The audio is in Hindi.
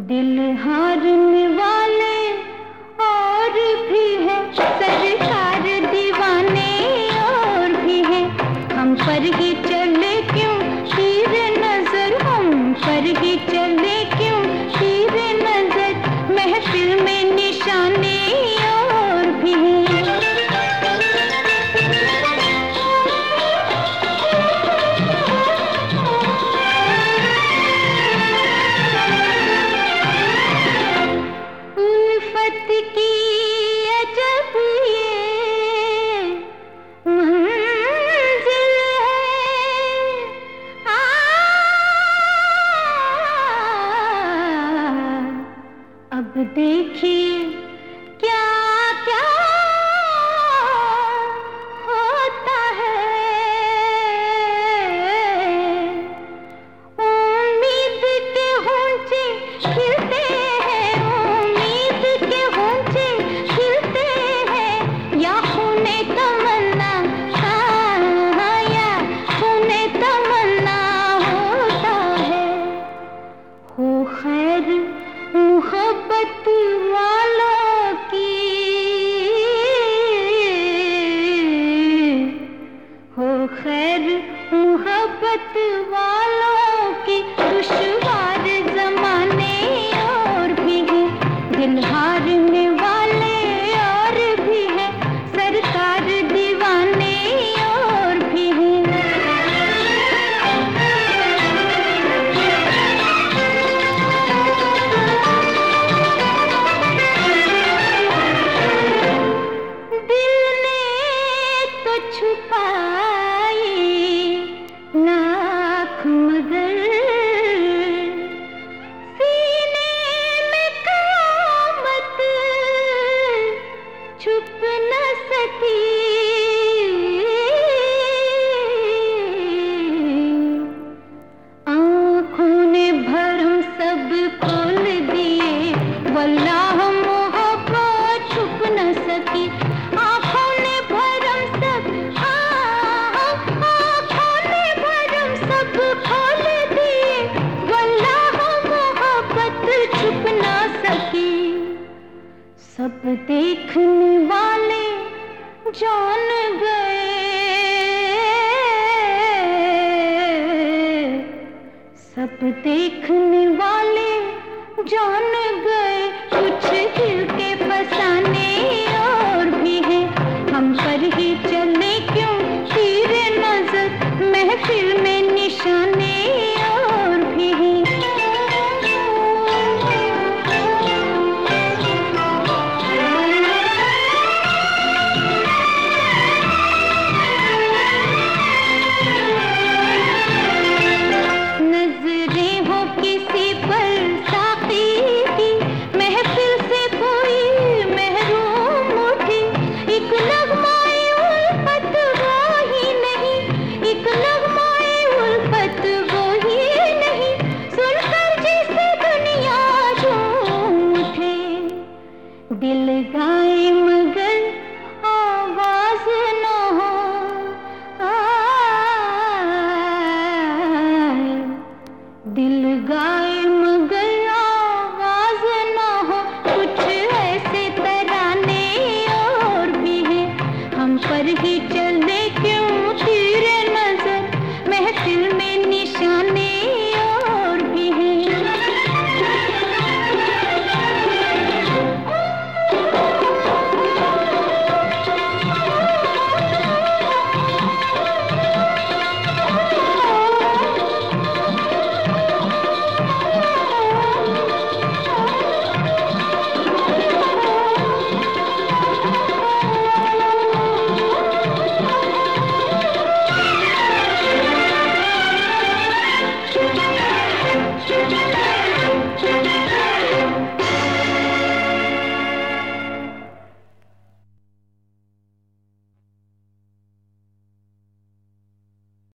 दिल हारने वाले और भी है, सरकार दीवाने और भी है। हम पर ही चले क्यों तीर नजर, हम पर ही चले क्यों तीर नजर, महफिल में निशाने और भी हैं। उल्फत की अजब ये मंजिल है, अब देखिए क्या क्या होता है। उम्मीद के होंचे खिलते हैं, उम्मीद के होंचे खिलते हैं, या खूने तमन्ना, हाँ, या खूने तमन्ना होता है। हो खैर मोहब्बत वालों की, हो खैर मोहब्बत वालों की, दुश्वार जमाने और भी हैं, दिल हारने वाले और भी हैं, सरकार दीवाने और भी हैं। दिल ने तो छुपाई लाख मगर, सीने में क़यामत छुप न सकी। आँखों ने भरम सब खोल दिए, वल्लाह मोहब्बत छुप न सकी। आँखों ने भरम सब, आँखों ने भरम सब खोल दिए, वल्लाह मोहब्बत छुप न सकी। सब देखने वाले जान गए, सब देखने वाले जान